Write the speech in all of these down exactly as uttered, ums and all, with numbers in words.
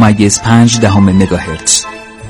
ممیز پنج دهم مگاهرتز.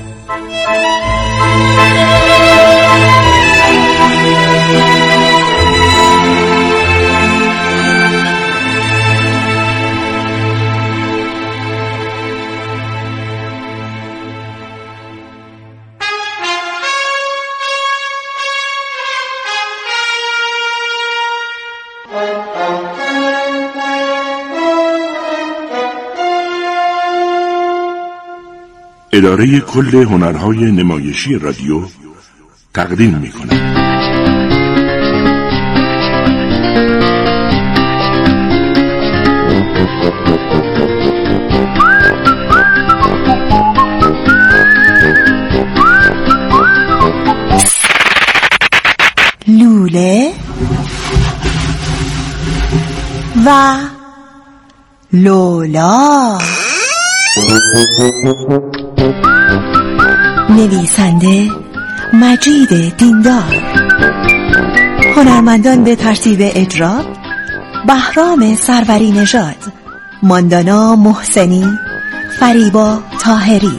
اداره کل هنرهای نمایشی رادیو تقدیم می‌کند. لوله و لولا. نویسنده مجید دیندار. هنرمندان به ترتیب اجرا: بهرام سروری نژاد، ماندانا محسنی، فریبا طاهری.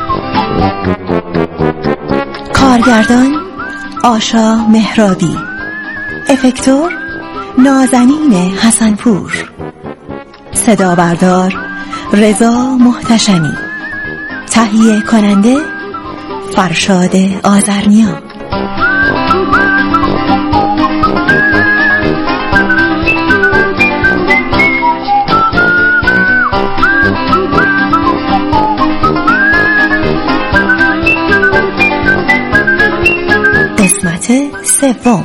کارگردان آشا مهرابی. افکتور نازنین حسنپور. صدا بردار رضا محتشمی. تهیه کننده فرشاد آذرنیا. قسمت سوم.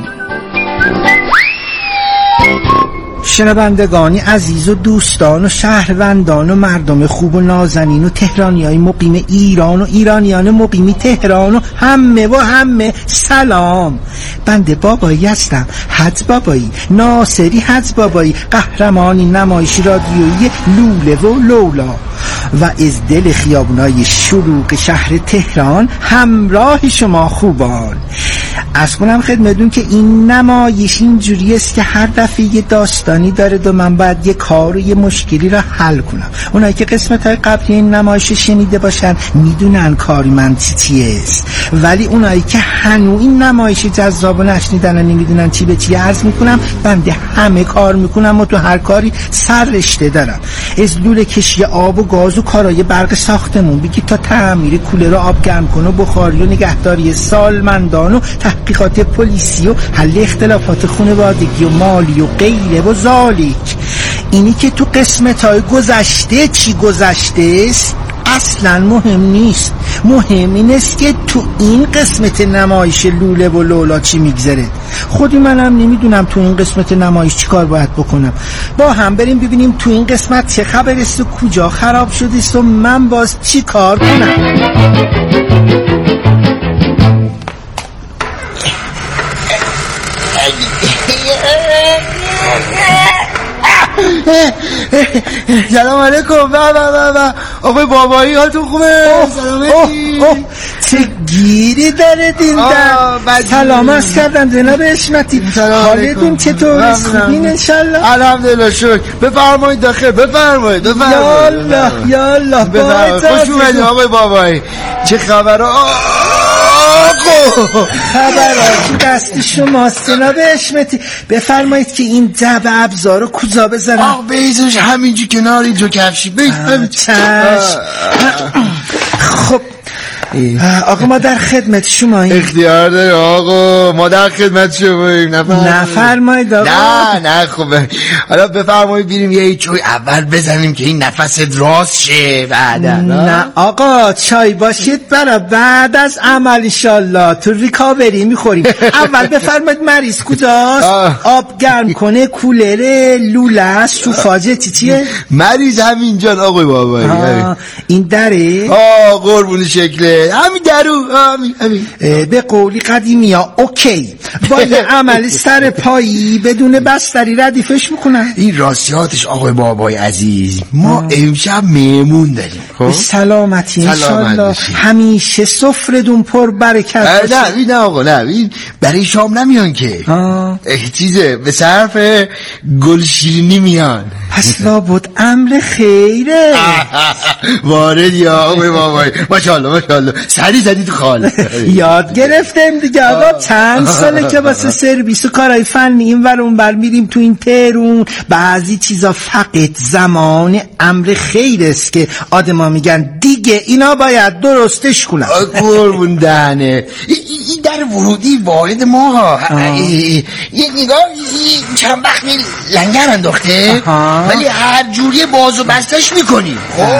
شنوندگانی عزیز و دوستان و شهروندان و مردم خوب و نازنین و تهرانیای مقیم ایران و ایرانیان مقیم تهران و همه و همه سلام. بنده بابایی هستم، حج بابایی، ناصری حج بابایی، قهرمانی نمایش رادیویی لوله و لولا و از دل خیابونای شلوغ شهر تهران همراه شما خوبان. از کنم خدمتون که این نمایش این جوری است که هر دفعه یه داستانی داره و من باید یه کار و یه مشکلی را حل کنم. اونایی که قسمت های قبلی این نمایش شنیده باشن میدونن کاری من چی چی است، ولی اونایی که هنوز این نمایش جذاب و نشنیدن و نمیدونن چی به چی عرض میکنم، بنده همه کار میکنم و تو هر کاری سر رشته دارم. از لوله کشی آب و گاز و کارای برق ساختمون بگی تا تعمیر کولر آب گرم کن و بخاری و نگهداری سالمندان و تحقیقات پلیسی و حل اختلافات خانوادگی و مالی و غیره و ذالک. اینی که تو قسمت‌های گذشته چی گذشته است اصلا مهم نیست. مهم این است که تو این قسمت نمایش لوله و لولا چی میگذره. خودی منم نمیدونم تو این قسمت نمایش چی کار باید بکنم. با هم بریم ببینیم تو این قسمت چه خبر است و کجا خراب شده است و من باز چی کار کنم. سلام علیکم. و و و و آقای بابایی حالتون خوبه؟ سلامتی. چه گیری داره دیندن. سلام عرض کردم جناب اشمتی، حالتون چطور؟ خوبین انشالله؟ الحمدلله شکر. بفرمایید داخل، بفرمایید بفرمایید. یالله یالله بفرمایید. خوش اومدید آقای بابایی. چه خبره؟ خبرات دست شماست جناب اشمتی. بفرمایید که این جعب ابزار رو کجا بذارم؟ آق بیزش همینجا کنار اینجا کفشی بید. چشم. خب آقا ما در خدمت شماییم. اختیار داره آقا، ما در خدمت شماییم. نفرمایید آقا. نه نه خوبه. حالا بفرمایید بریم یه چای اول بزنیم که این نفست راست شه بعدا. نه آقا چای باشید برای بعد از عمل انشالله تو ریکاوری میخوریم. اول بفرمایید مریض کجاست؟ آب گرم کنه، کولر، لوله است، شوفاژه چی چیه؟ مریض همینجان آقای بابایی. این دره؟ آه قربون شکله دیگه، همین درو همین همین. به قولی قدیمی ها اوکی با یه عمل سر پایی بدون بستری ردیفش میکنن. این راستیاتش آقای بابای عزیز. ما آه. امشب مهمون داریم. خب سلامتی انشالله همیشه سفره‌تون پر برکت باشه. نه نه آقا نه برای شام نمیان که چیزه به صرف گلشیرینی میان. پس لابد امر خیره. وارد یا آقای بابای ماشاءالله ماشاءالله سری زدی تو خال. یاد گرفتم دیگه آقا چند ساله که واسه سرویس و کارهای فنی این ور اون بر میریم تو این تهرون. بعضی چیزا فقط زمان امر خیر است که آدما میگن دیگه اینا باید درستش کنن. قربون دهنه این در ورودی واحد ما یه نگاه چند وقت لنگر انداخته ولی هر جوری باز و بستش میکنی.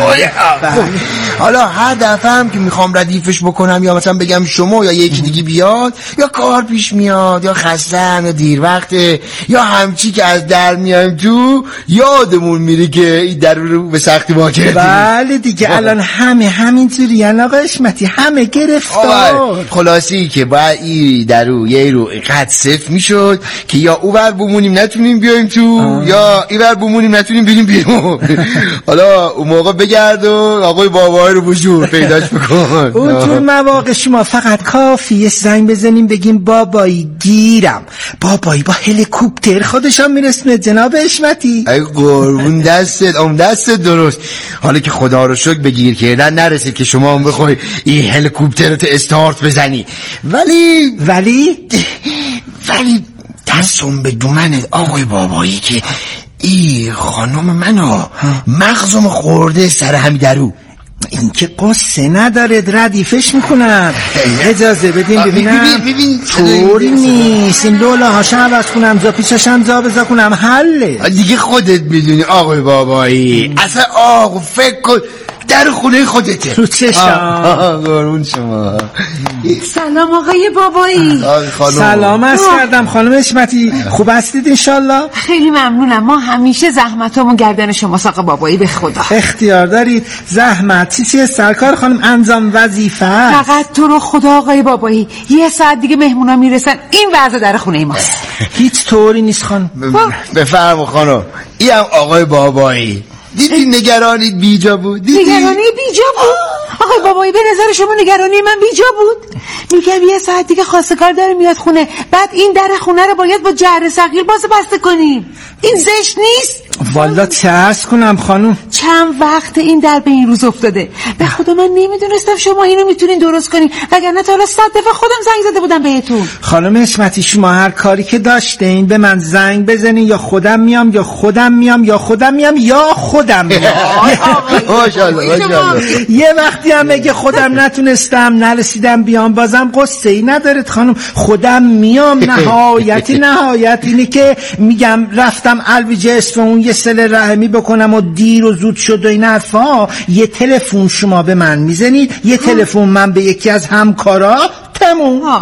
حالا هر دفعه هم که میخوام ردیفش بکنم یا مثلا بگم شما یا یکی دیگه بیاد یا کار پیش میاد یا خستم یا دیر وقته یا همچی که از در میایم تو یادمون میره که این در رو به سختی با کردیم. بله دیگه الان همه همینطوری یعنی آقا اشمتی همه گرفتار. خلاصی که باید این در رو یه رو قد صفر میشد که یا او بر بمونیم نتونیم بیایم تو آه. یا این بر بمونیم نتونیم بریم بیرون. حالا اون موقع بگرد و آقای بابای رو بجور پیداش بکن. اون طور مواقع شما فقط کافیه زنگ بزنیم بگیم بابایی گیرم. بابایی با هلیکوپتر خودشان میرسونه جناب اشمتی. ای قربون دستت اون دستت درست. حالا که خدا رو شکر بگیر کردن نرسید که شما هم بخوای این هلیکوپتر رو تستارت بزنی. ولی ولی ولی دستم به دومنت آقای بابایی که این خانم منو مغزم خورده سر همی درو. این که قصه نداره ردیفش میکنم. اجازه بدیم ببینم. طوری نیست این دولا هاشم عوض کنم زا پیششم زا بزا کنم حله دیگه. خودت میدونی آقای بابایی اصلا آقا فکر کن در خونه خودته رو چشم. قربون شما. سلام آقای بابایی. سلام عرض کردم خانم اشمتی. خوب هستید انشالله؟ خیلی ممنونم. ما همیشه زحمتامون گردن شماست آقا بابایی. به خدا اختیار دارید. زحمت چی چیه سرکار خانم انجام وظیفه است. فقط تو رو خدا آقای بابایی یه ساعت دیگه مهمونا میرسن این وضع در خونه ماست. هیچ طوری نیست خانم. بفرما خانم. این هم آقای بابایی. دیدی نگرانیت بیجا بود؟ دیدی؟ نگرانی بیجا بود؟ آقای بابایی به نظر شما نگرانی من بیجا بود؟ میگم یه ساعت دیگه خواستگار داره میاد خونه بعد این در خونه رو باید با جهر صغیر باز بسته کنیم. این زشت نیست؟ والا چه عرض کنم خانم چند وقت این در به این روز افتاده. به خدا من نمیدونستم شما اینو میتونین درست کنین وگرنه تا حالا صد دفعه خودم زنگ زده بودم بهتون. خانم اشمتی شما هر کاری که داشتین به من زنگ بزنین یا خودم میام یا خودم میام یا خودم میام یا خودم میام. ماشاءالله ماشاءالله. یه وقتی هم اگه خودم نتونستم نرسیدم بیام بازم قصه ای ندارد خانم. خودم میام. نهایتی نهایت اینه که میگم رفتم الویج اصفهان یه سل رحمی بکنم و دیر و زود شد و این حرفا. یه تلفن شما به من میزنید یه تلفن من به یکی از همکارا تموم.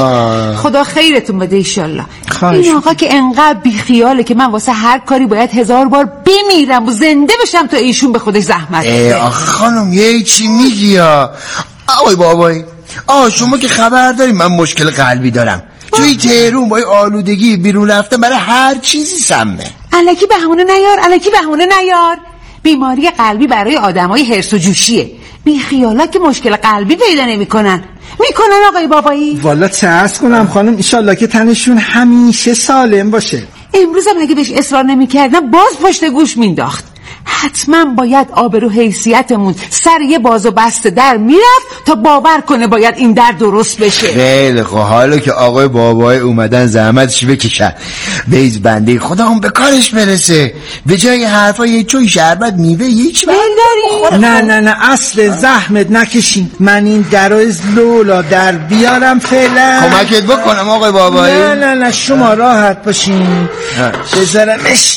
خدا خیرتون بده ایشالله. این آقا که انقدر بیخیاله که من واسه هر کاری باید هزار بار بمیرم و زنده بشم تا ایشون به خودش زحمت بده. آخه خانم یه چی میگی یا آقای بابایی؟ آه شما که خبر داری من مشکل قلبی دارم. توی تهرون با آلودگی بیرون رفتن برای هر چیزی سمه. الکی بهونه نیار الکی بهونه نیار. بیماری قلبی برای آدمای هرس و جوشیه. بی خیالا که مشکل قلبی پیدا نمیکنن. میکنن آقای بابایی؟ والا چه عرض کنم خانم انشالله که تنشون همیشه سالم باشه. امروز هم اگه بهش اصرار نمیکردم باز پشت گوش مینداخت. حتما باید آبرو حیثیتمون سر یه باز و بسته در میرفت تا باور کنه باید این در درست بشه. خیلی خب حالا که آقای بابای اومدن زحمتش بکشن بیز بنده خدا هم به کارش برسه. به جای حرفا یه چوی شربت میوه یه چی داری؟ نه نه نه اصل زحمت نکشین. من این در از لولا در بیارم فعلا. کمکت بکنم آقای بابایی؟ نه نه نه شما راحت باشین. بذارمش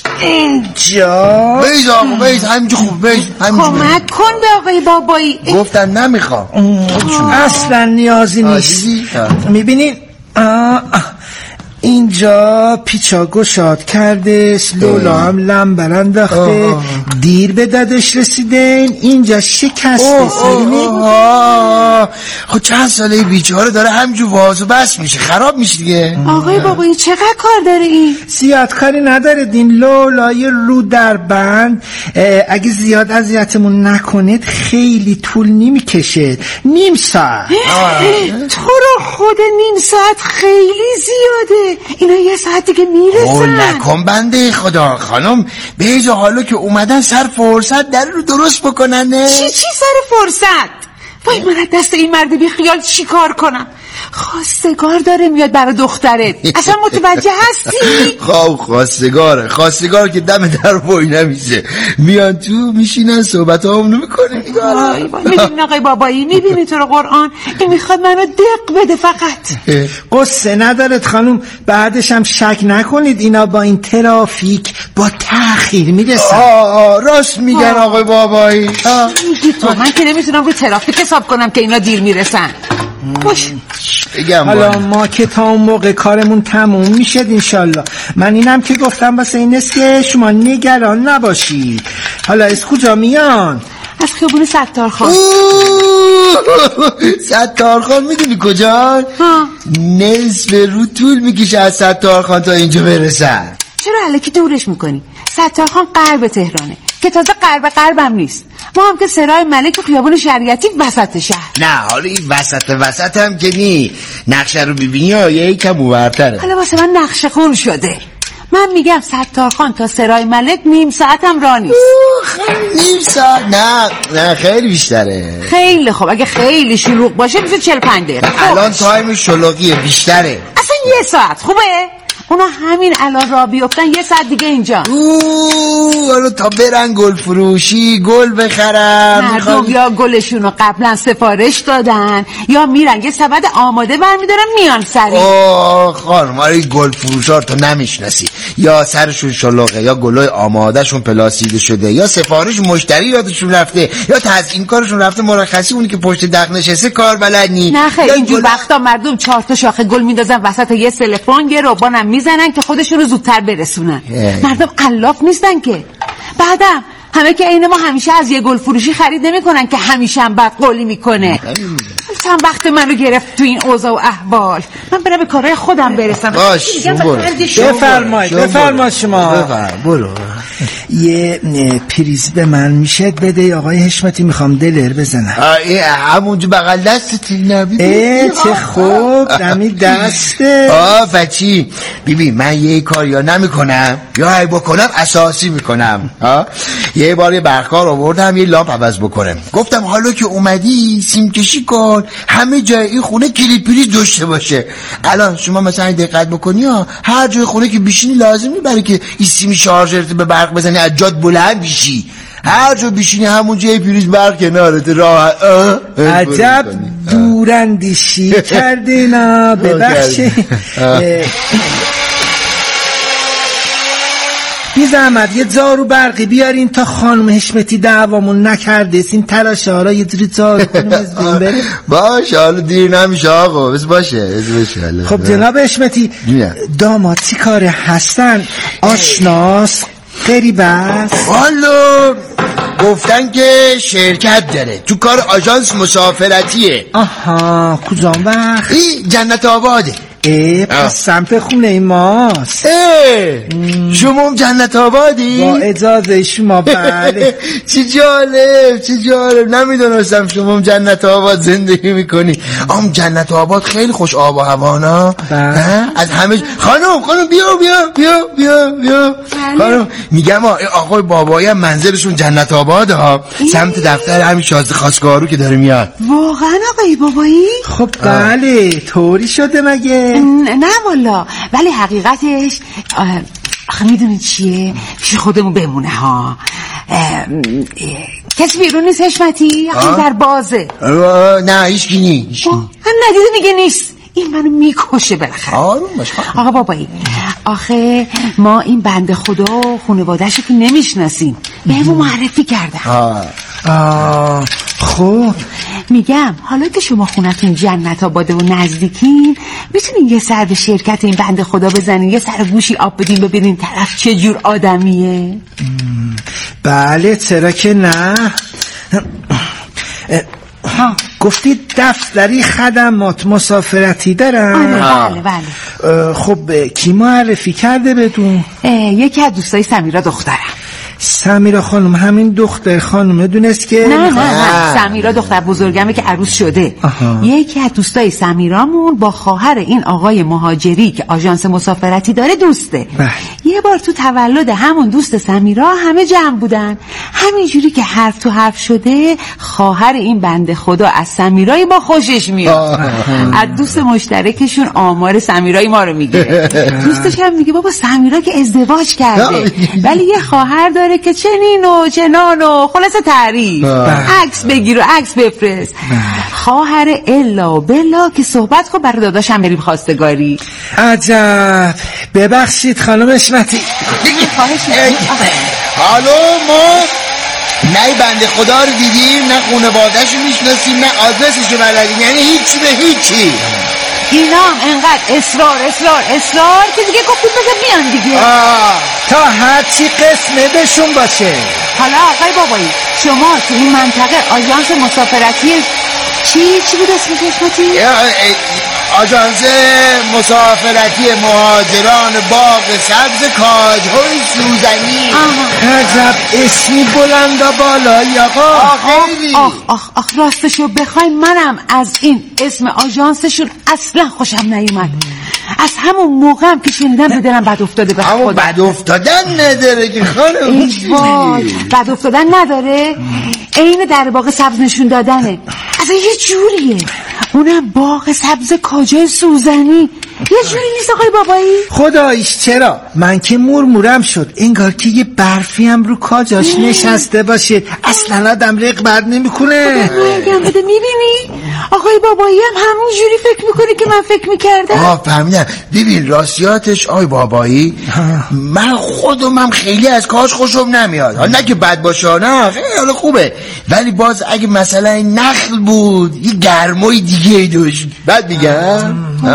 اینجا. بیز آقا بیز همینجا خوب بیز کمک کن به آقای بابایی. گفتم نمیخوام اصلا نیازی نیست. میبینین اینجا پیچا گشاد کردش، لولا هم لمبر انداخته، دیر به دادش رسیدین، اینجا شکسته. خب چند ساله بیچاره داره همجور واز و بس میشه، خراب میشه دیگه. آقای بابایی چقدر کار داره این؟ زیاد کاری نداره دین لولای رو در بند. اگه زیاد اذیتمون نکنید خیلی طول نمیکشه، نیم ساعت. تو رو خود نیم ساعت خیلی زیاده، اینا یه ساعت دیگه میرسن. او نکن بنده خدا خانم، به جا حالا که اومدن سر فرصت در رو درست بکنن. چی چی سر فرصت؟ وای من از دست این مرد بی خیال چی کار کنم؟ خواستگار داره میاد برای دخترت، اصلا متوجه هستی؟ خب خواستگاره خواستگار که دم در وای نمیشه، میان تو میشینن صحبت ها همونو میکنه. میبینی آقای بابایی، میبینی تو رو قرآن این میخواد منو دق بده فقط. قصه ندارد خانم، بعدش هم شک نکنید اینا با این ترافیک با تأخیر میرسن. آه راست میگن آه. آقای بابایی میگی تو؟ من که نمیتونم رو ترافیک حساب کنم که اینا دیر میرسن. باش حالا ما که تا اون موقع کارمون تموم میشد انشالله. من اینم که گفتم واسه این است که شما نگران نباشید. حالا از کجا میان؟ از خیابون ستارخان. ستارخان میدونی کجا؟ نصف رو طول میکشه از ستارخان تا اینجا برسن. چرا الکی دورش میکنی؟ ستارخان غرب تهرانه که تازه غرب غربم نیست. ما هم که سرای ملک و خیابون شریعتی وسط شهر. نه حالا این وسط وسط هم که نی، نقشه رو ببینی یا یکم اونورتره. حالا واسه من نقشه خون شده. من میگم ستارخان تا سرای ملک نیم ساعت هم راه نیست. نیم ساعت؟ نه نه خیلی بیشتره. خیلی خوب، اگه خیلی شلوغ باشه میشه چهل و پنج دقیقه. الان تایم شلوغیه بیشتره. اصلا یه ساعت خوبه؟ اونا همین الان را بیفتن یه ساعت دیگه اینجا. اوه حالا تا برن گل فروشی گل بخرن. مردم یا گلشونو قبلا سفارش دادن یا میرن یه سبد آماده برمیدارن میان سریع. آه خانم آره گل فروشار تو نمیشناسی، یا سرشون شلوغه یا گلای آماده شون پلاسیده شده یا سفارش مشتری یادشون رفته یا تزیین کارشون رفته مرخصی، اونی که پشت دق نشسته کار بلد نی. نه خیلی اینجور گل... وقتا مردم چهار تا شاخه گل میندازن وسط یه تلفن، یه روبانم میزنن که خودشون رو زودتر برسونن. مردم علاف نیستن که. بعدم همه که اینه ما همیشه از یه گل فروشی خرید نمی کنن که همیشه هم بد قولی میکنه. چند وقت منو گرفت تو این اوضاع و احوال. من برم به کارهای خودم برسم. باش بفرمایید بفرمایید شما بفرم برو. یه پریز به من میشه بده آقای حشمتی، میخوام دلر بزنم. همونجا بغل دستتی نبید. اه چه خوب دمی دسته. آه فچی بیبی من یه کار یا نمی کنم یا ای بکنم اساسی میکنم. یه بار یه برقکار آوردم یه لامپ عوض بکنم، گفتم حالا که اومدی سیم کشی کن همه جای این خونه کلید پریز داشته باشه. الان شما مثلا دقت بکنی ها هر جای خونه که بشینی لازم نیست برای که این سیم شارژرت به برق بزنی از جات بلند بشی، هر جا بشینی همون جای پریز برق کنارت راحت. عجب دوراندیشی کردی نه ببخشید. بی زحمت یه جارو برقی بیارین تا خانم حشمتی دعوامون نکرده این تلاشه ها را یه جوری جارو کنیم از بین بره. باشه حالا دیر نمیشه آقا بس باشه بس باشه. خب جناب حشمتی داماد چی کاره هستن؟ آشناس غریب است؟ والا گفتن که شرکت داره تو کار آژانس مسافرتیه. آها کجام وقت؟ این جنت آباده. اه پس سمت خونه ماست. اه شما هم جنت آبادی؟ با اجازه شما بله. چه جالب چه جالب، نمیدونستم شما هم جنت آباد زندگی میکنی. ام جنت آباد خیلی خوش آب و هوانا از همه. خانم خانم بیا بیا بیا بیا بیا خانم میگم آقای بابایی هم منزلشون جنت آباد ها، سمت دفتر همین شازده خواستگارو که داره میاد. واقعا آقای بابایی؟ خب بله طوری شده مگه؟ نه والا، ولی حقیقتش آخه میدونی چیه؟ پیش خودمون بمونه ها. کسی بیرون نیست حشمتی؟ آخه در بازه. نه هیچ کی نیست. ندیده میگه نیست، این منو میکشه بالاخره. آروم باش آقا بابایی آخه ما این بنده خدا و خانواده‌شو که نمیشناسیم، بهمون معرفی کردن. آه آه خب میگم حالا که شما خونتون جنت آباده و نزدیکین، میتونین یه سر به شرکت این بنده خدا بزنین، یه سر گوشی آب بدین ببینین طرف چه جور آدمیه. بله چرا که نه. ها گفتی دفتری خدمات مسافرتی دارن؟ بله بله. خب کی معرفی کرده بدون؟ یکی از دوستای سمیرا دخترم. سمیرا خانم همین دختر خانم دونست که نه نه نه سمیرا دختر بزرگمه که عروس شده. آها. یکی از دوستای سمیرامون با خواهر این آقای مهاجری که آژانس مسافرتی داره دوسته. بله. یه بار تو تولد همون دوست سمیرا همه جمع بودن، همینجوری که حرف تو حرف شده خواهر این بنده خدا از سمیرای با خوشش میاد. از دوست مشترکشون آمار سمیرای ما رو میگیره. دوستش هم میگه بابا سمیرا که ازدواج کرده ولی یه خواهر داره که چنین و چنان و خلاصه تعریف، عکس بگیر و عکس بفرست. خواهر الا بلا که صحبت کن برای داداشم بریم خواستگاری. عجب. ببخشید خانم اشمتی. حالا ما نه بنده خدا رو دیدیم، نه خانواده‌اش رو میشناسیم، نه آدرسش رو بلدیم، یعنی هیچی به هیچی. اینا هم انقدر اصرار اصرار اصرار که دیگه گفتیم بذار بیان دیگه. آه. تا هرچی قسمه بهشون باشه. حالا آقای بابایی شما تو این منطقه آژانس مسافرتی چی چی بود اسمش اسمتی؟ آژانس مسافرتی مهاجران باغ سبز کاجهای سوزنی. عجب اسمی بلند و بالایی آقا. آخ آخ آخ راستشو بخوای منم از این اسم آژانسشون اصلا خوشم نیومد. از همون موقع هم که شنیدم به دلم بد افتاده. به خدا بد افتادن نداره که خانم. بد افتادن نداره، عین در باغ سبز نشون دادنه. اصلا یه جوریه، اونم باغ سبز کاجای سوزنی. یه جوری نیست آقای بابایی؟ خداییش چرا، من که مورمورم شد انگار که یه برفی هم رو کاجاش نشسته باشه. اصلا آدم رغبت نمیکنه. میگم بده میبینی آقای بابایی هم همین جوری فکر میکنه که من فکر میکردم. آه فهمیدم. ببین راستیاتش آقای بابایی من خودم هم خیلی از کاج خوشم نمیاد. حالا نه که بد باشه، نه خیلی حالا خوبه، ولی باز اگه مثلا این نخل بود یه گرمای دیگه داشت. بعد میگم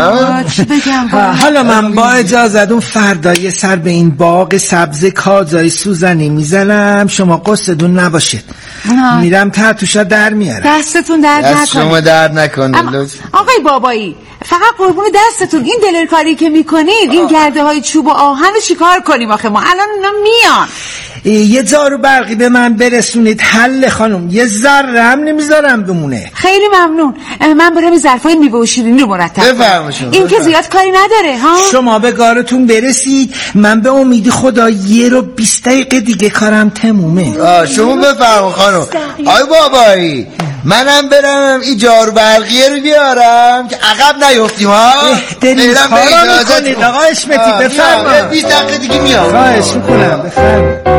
حالا من با اجازت اون فردا یه سر به این باغ سبز کاجای سوزنی میزنم، شما قصدون نباشه. میرم ترتوشا در میارم. دستتون درد نکنه. دست شما درد نکنه. آقای بابایی فقط قربون دستتون، این دلر کاری که میکنید این گرده های چوب و آهن رو چیکار کنیم آخه ما الان اونا میان. یه جارو برقی به من برسونید حل خانم، یه ذره هم نمیذارم بمونه. خیلی ممنون. من برم ظرفای میوه و شیرینی رو مرتب کنم. این که زیاد کاری نداره ها. شما به کارتون برسید، من به امید خدا یه رو بیست دقیقه دیگه کارم تمومه. آه شما بفرما خانم. آی بابایی منم برم این جارو برقیه رو بیارم که عقب نیفتیم ها. دلیل کارا میکنید آقا اشمتی. بفرما. بیست دقیقه دیگه میام. خواهش میکنم بفرما.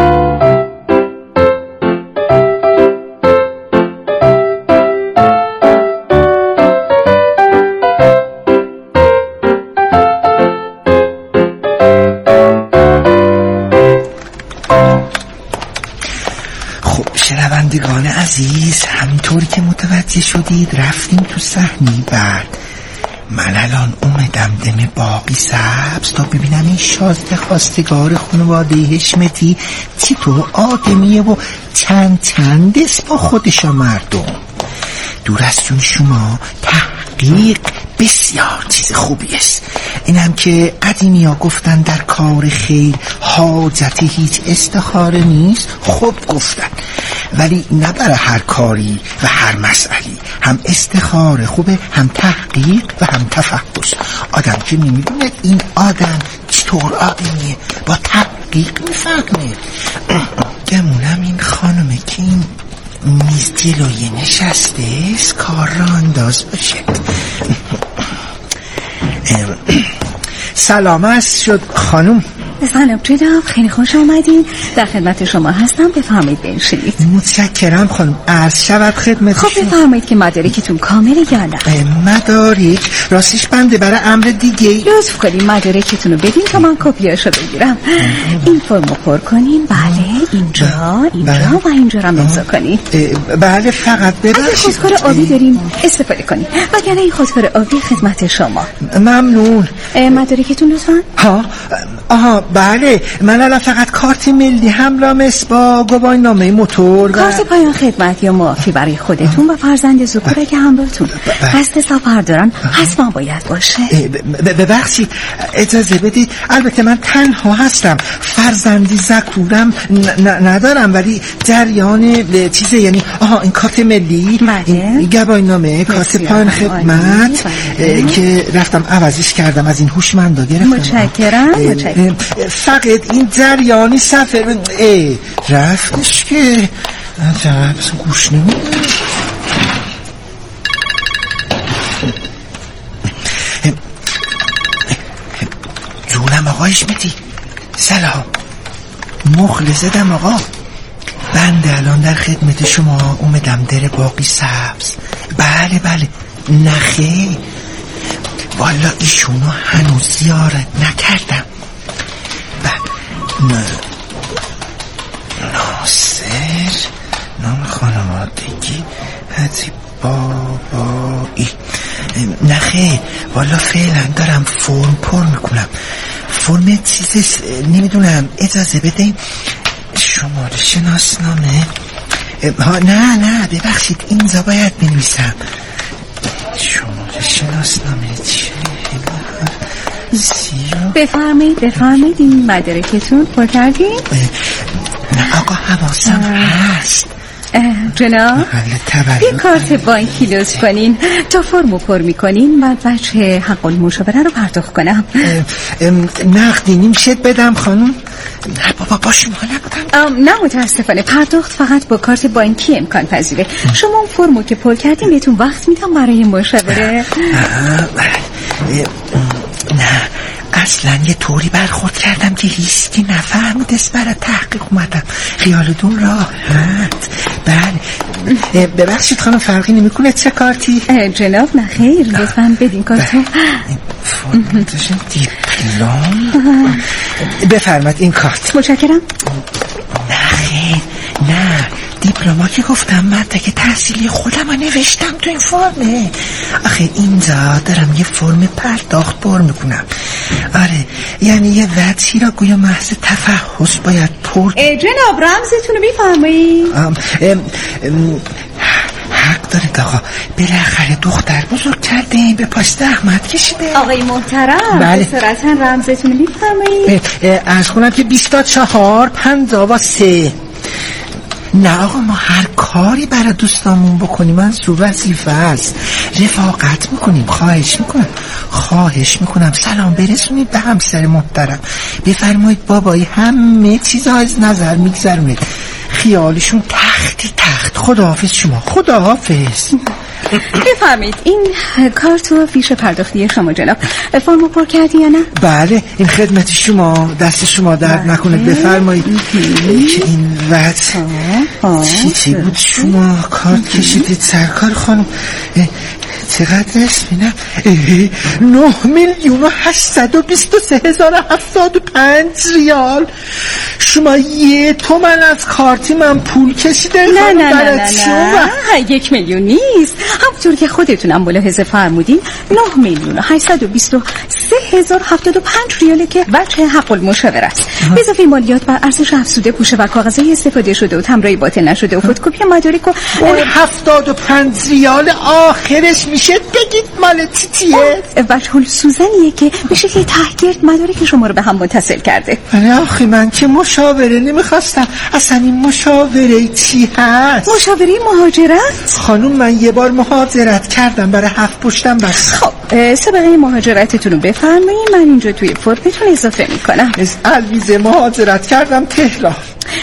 شنوندگان عزیز، همینطوری که متوجه شدید رفتیم تو صحنه بعد. من الان اومدم دم باقی سبز تا ببینم این شازده خواستگار خانواده حشمتی چی تو آدمیه و چند چند است با خودشا مردم. دور از جون شما تحقیق بسیار چیز خوبی است. اینم که قدیمی ها گفتن در کار خیر حاجت هیچ استخاره نیست. خوب گفتن، ولی نه برای هر کاری و هر مسئله. هم استخاره خوبه، هم تحقیق و هم تفحص. آدم که نمیدونه این آدم چطور آدمیه با تحقیق میفهمه. گمونم این خانمه که این میز جلوی نشسته است کار را انداز باشه. سلام است شد خانم. سلام جناب، خیلی خوش آمدین. در خدمت شما هستم، بفرمایید بنشینید. متشکرم خانم. عرض شود خدمتشون. خب بفرمایید که مدارکتون کامله یا نه؟ مدارک راستش بنده برای امر دیگه. لطف کنین مدارکتون رو بدین تا من کپیاشو بگیرم. این فرمو پر کنین. بله اینجا اینجا بله. و اینجا رو امضا کنین. بله فقط ببخشید اگه خودکار آبی دارین استفاده کنین، وگرنه این خودکار آبی خدمت شما. ممنون. مدارکتون لطفاً. ها آها بله، من الان فقط کارت ملی همراهم است با گواهی نامه موتور و کارت پایان خدمت یا معافی برای خودتون و فرزند ذکر که همراهتون. قصد سفر دارن حتما باید باشه. ببخشید اجازه بدید، البته من تنها هستم، فرزندی ذکورم ندارم، ولی جریان چیزه، یعنی آها این کارت ملی، این گواهی نامه، کارت پایان خدمت که رفتم عوضش کردم، از این هوشمندا گرفتم. متشکرم. متشکرم. فقط این جریانی سفر ای رفتش که عجب گوش نمیده. جونم آقا حشمتی، سلام. مخلصتم آقا. بنده الان در خدمت شما اومدم در باقی سبز. بله بله. نخیر والا ایشونو هنوز زیارت نکردم. نه ناصر، نام خانوادگی حتی بابایی. نخیر والا فعلا دارم فرم پر میکنم. فرم چیزش نمیدونم، اجازه بده. شماره شناسنامه. ها نه نه ببخشید، اینجا باید بنویسم. شماره شناسنامه چیه؟ بفرمایید بفرمایید این مدارکتون پر کردین؟ نه آقا حواسم هست. جناب یه کارت بانکی لطف کنین تا فرمو پر میکنین، بعد بچه حق المشاوره رو پرداخت کنم. نقدی نمیشه بدم خانم؟ نه بابا با شما نبودم. نه متاسفانه پرداخت فقط با کارت بانکی امکان پذیره. شما اون فرمو که پر کردین بهتون وقت میدم برای مشاوره. نه اصلا یه طوری برخورد کردم که هیچ کی نفهمید، است برای تحقیق اومدم. خیالتون راحت. بله ببخشید خانم، فرقی نمیکنه چه کارتی؟ جناب نخیر، لطفاً بدین کارتو. فرمتشن دیپلم. بفرمایید این کارت. متشکرم. نخیر نه دیپلما که گفتم، مدرک تحصیلی خودم رو نوشتم تو این فرمه. آخه اینجا دارم یه فرم پرداخت پر میکنم. آره یعنی یه وضعی را گویا محض تفحص باید پر. جناب رمزتون رو میفرمایید؟ حق دارید آقا، بالاخره دختر بزرگ کردیم، به پاست احمد کشیده. آقای محترم بله بسرعتا رمزتون رو میفرمایید؟ عرض کنم که بیست و چهار پنجاه و سه. نه آقا، ما هر کاری برای دوستامون بکنیم منصور وظیفه است. رفاقت میکنیم. خواهش میکنم خواهش میکنم سلام برسونید به همسر محترم. بفرمایید بابایی همه چیز از نظر میگذرونید. خیالشون تختی تخت. خداحافظ شما. خداحافظ. بفرمایید این کارت و فیش پرداختی شما جناب. فرمو پر کردی یا نه؟ بله این خدمت شما، دست شما درد نکنه. بفرمایید که این وقت چی چی بود شما کارت کشیدید سرکار خانم؟ چقدر اسمینم؟ نه میلیون و هشتصد و بیست و سه هزار و هفتاد و پنج ریال. شما یه تومن از کارتی من پول کشیده؟ نه نه نه نه نه, نه. یک میلیون نیست، همونطور که خودتونم ملاحظه فرمودین نه میلیون و هشتصد و بیست و سه هزار و هفتاد و پنج ریاله که وجه حق المشاوره است. به اضافه مالیات بر ارزش افزوده پوشه و کاغذهای استفاده شده و تمرای باطل نشده و فتوکپی مدارک و اون هفتاد و پنج ریال آخرش میشه بگید مال چیه؟ وجه السوزنیه که میشه که تحگیرد مدارک شما رو به هم متصل کرده. آره آخی من که مشاوره نمیخواستم. اصلا این مشاوره چی هست؟ مشاوره مهاجرت؟ خانوم من یه بار مهاجرت کردم برای هفت پشتم بس. خب سابقه مهاجرتتون رو بفرمایید، من اینجا توی فرمتون اضافه میکنم. از الویزه مهاجرت کردم تهران. خب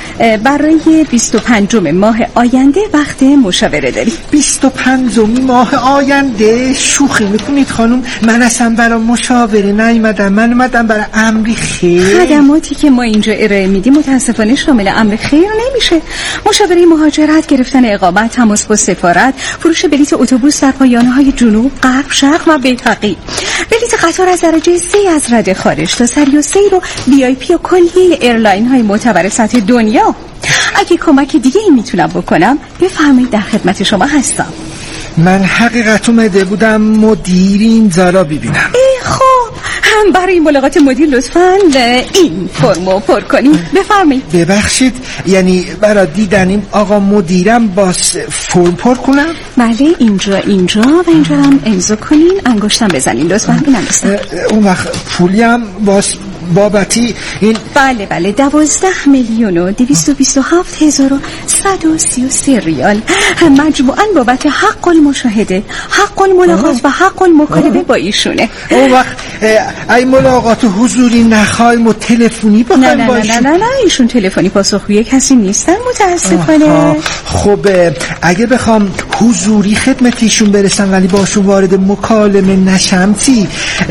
برای بیست و پنجم ماه آینده وقت مشاوره داریم. بیست و پنجم ماه آینده؟ شوخی میکنید خانم؟ من اصلا برای مشاوره نیومدم، من اومدم برای امر خیر. خدماتی که ما اینجا ارائه میدیم متاسفانه شامل امر خیر نمیشه. مشاوره مهاجرت، گرفتن اقامت، تماس با سفارت، فروش بلیت اتوبوس در پایانه‌های جنوب، غرب، شرق و بیهقی، بلیت قطار از درجه سه از رده خارج تا سری و سیر و وی آی پی و کلیه ایرلاین های معتبر سطح دنیا. اگه کمک دیگه ای میتونم بکنم بفرمایید، در خدمت شما هستم. من حقیقت اومده بودم مدیر اینجا را ببینم. خب هم برای ملاقات مدیر لطفاً این فرمو پر کنید. بفرمایید. ببخشید، یعنی برای دیدن این آقا مدیرم باز فرم پر کنم؟ بله، اینجا اینجا و اینجا هم امضا کنین، انگشتم بزنین لطفاً. اینم بزنین. اون وقت پولی هم باز بابتی این؟ بله بله دوازده میلیون و دویست و بیست و هفت هزار و صد و سی و سه ریال مجموعاً بابت حق المشاهده، حق الملاقات و حق المکالمه با ایشونه. اون وقت ای ملاقات حضوری نخواهیم و تلفنی بخواهیم با ایشون؟ نه نه نه ایشون تلفنی پاسخگوی کسی نیستن متاسفانه. خب اگه بخوام حضوری خدمت ایشون برسم ولی باشون وارد مکالمه نشم چی؟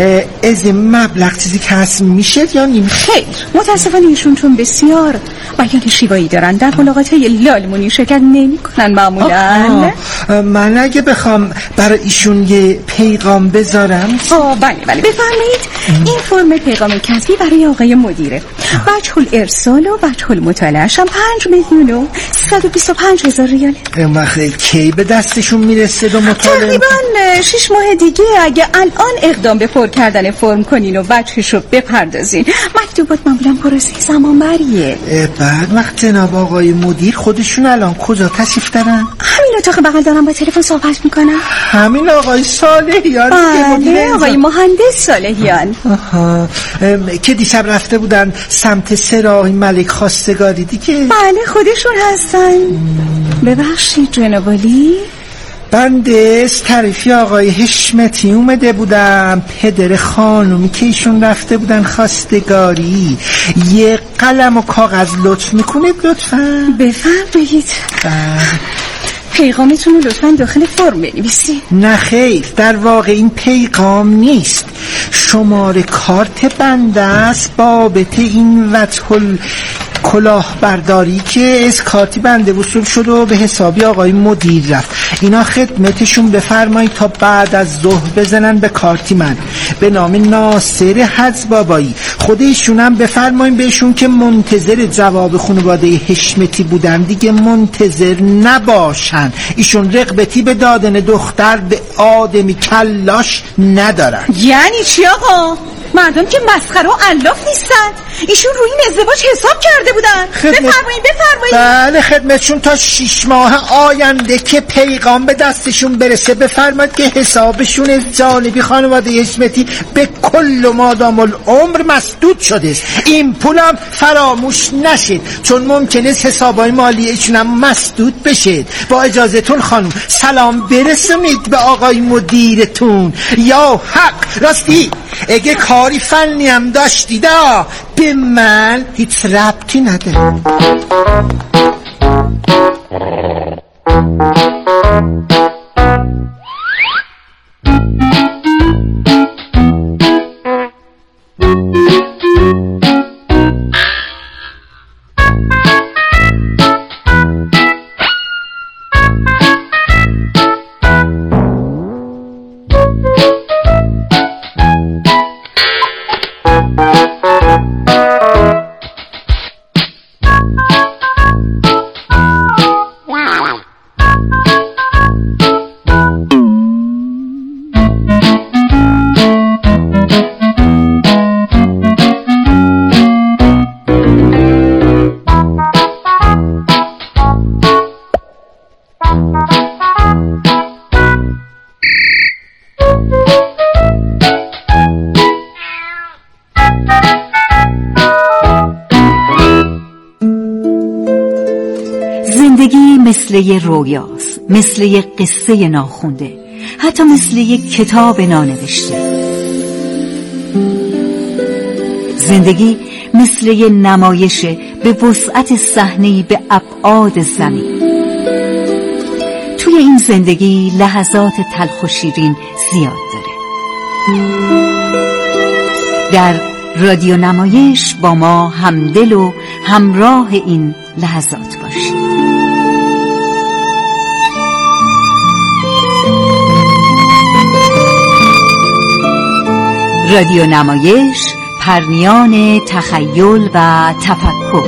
از این مبلغ چیزی کسب میشه یا نیم؟ خیر، متاسفانه ایشون چون بسیار بیان شیوایی دارن در ملاقات‌های لالمونی شرکت نمی‌کنن معمولاً. من اگه بخوام برای ایشون یه پیغام بذارم؟ آه بله بله بفرمایید. این فرم پیغام کتبی برای آقای مدیره. وجه الارسال و وجه المطالعه‌اش هم پنج میلیون و صد و بیست و پنج هزار ریاله. اون وقت کی به دستشون میرسه دو مطالعه؟ تقریباً شش ماه دیگه اگه الان اقدام به پر کردن فرم کنین و وجهشو بپردازین. مکتوبات معمولاً پروسه زمان بریه. بعد وقت جناب آقای مدیر خودشون الان کجا تشریف دارن؟ همین اتاق بغل دارم با تلفن صحبت میکنم. همین آقای صالحیان؟ بله آقای مهندس صالحیان. آها، که دیشب رفته بودن سمت سراغ ملک خواستگاری دیگه؟ بله خودشون هستن. ببخشید جناب عالی، بنده از طرفی آقای حشمتی اومده بودم، پدر خانومی که ایشون رفته بودن خواستگاری. یه قلم و کاغذ لطف میکنید لطفاً؟ بفرمایید. پیغامتون رو لطفاً داخل فرم بنویسید. نه خیر، در واقع این پیغام نیست، شماره کارت بنده است بابت این وجه کلاهبرداری که از کارتی بنده وصول شد و به حسابی آقای مدیر رفت. اینا خدمتشون بفرمایید تا بعد از ظهر بزنن به کارتی من به نام ناصر حج بابایی. خودشون هم بفرمایید بهشون که منتظر جواب خانواده حشمتی بودن دیگه منتظر نباشن. ایشون رغبتی به دادن دختر به آدمی کلاش ندارن. یعنی چی آقا؟ مردم که مسخره و الاف نیستن. ایشون روی این ازدواج حساب کرده بودن. خدمت... بفرمایید بفرمایید. بله خدمتشون تا شیش ماه آینده که پیغام به دستشون برسه بفرمایید که حسابشون از جانبی خانواده حشمتی به کل مادام العمر مسدود شده است. این پولم فراموش نشید چون ممکنه حسابای مالیشون هم مسدود بشه. با اجازهتون خانم سلام برسونید به آقای مدیرتون. یا حق راستی اگه کاری فنی هم داشتید به من هیچ ربطی نداره. زندگی مثل یه رویاست، مثل یه قصه ناخونده، حتی مثل یه کتاب نانوشته. زندگی مثل یه نمایش به وسعت صحنه‌ای به ابعاد زمین. توی این زندگی لحظات تلخ و شیرین زیاد داره. در رادیو نمایش با ما همدل و همراه این لحظات باشید. رادیو نمایش، پرنیان تخیل و تفکر.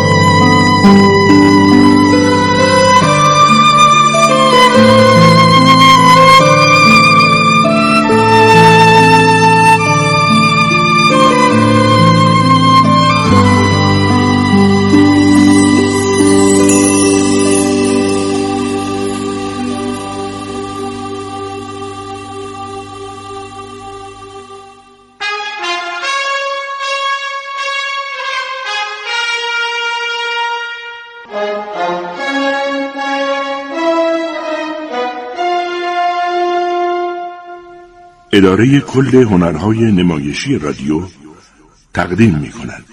اداره کل هنرهای نمایشی رادیو تقدیم می کند.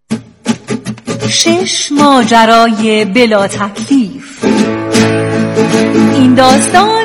شش ماجرای بلا تکلیف. این داستان